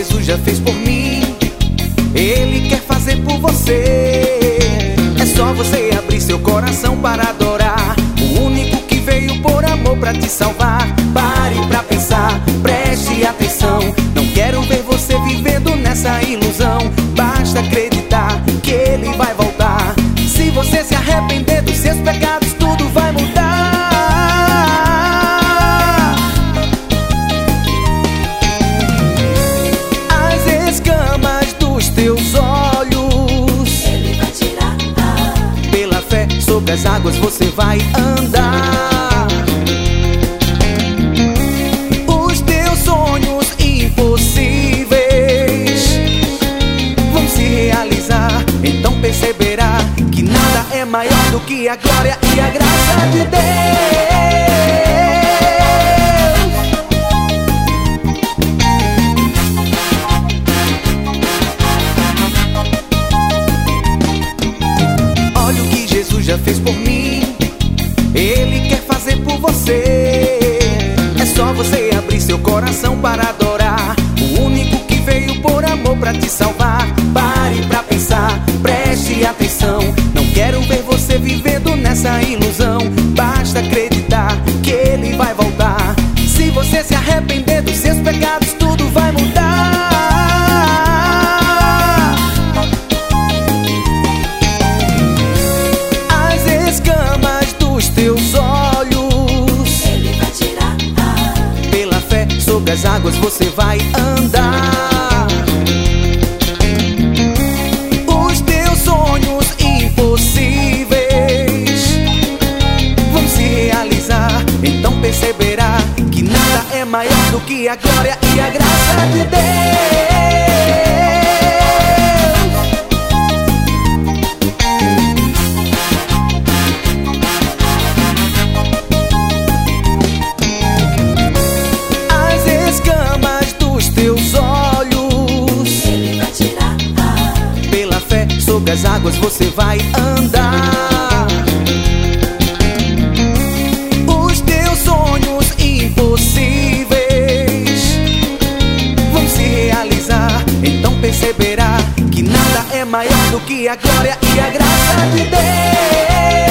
Jesus já fez por mim, Ele quer fazer por você. É só você abrir seu coração para adorar o único que veio por amor pra te salvar. Pare pra pensar, preste atenção. Não quero ver você vivendo nessa ilusão. Basta acreditar que Ele vai voltar. Se você se arrepender dos seus pecados, tudo vai mudar. As escamas dos teus olhos Ele vai tirar. pela fé sobre as águas você vai andar. Os teus sonhos impossíveis vão se realizar. Então perceberá que nada é maior do que a glória e a graça de Deus. Olha o que Jesus já fez por mim, Ele quer fazer por você. É só você abrir seu coração para adorar o único que veio por amor pra te salvar. Pare pra pensar, preste atenção. Não quero ver você vivendo nessa ilusão. Basta acreditar que Ele vai voltar. Se você se arrepender dos seus pecados, tudo vai mudar. As escamas dos teus olhos Ele vai tirar. pela fé sobre as águas você vai andar. Os teus sonhos impossíveis vão se realizar. Então perceberá que nada é maior do que a glória e a graça de Deus. As escamas dos teus olhos Ele vai tirar. pela fé sobre as águas você vai andar. Os teus sonhos impossíveis vão se realizar. Então perceberá que nada é maior do que a glória e a graça de Deus.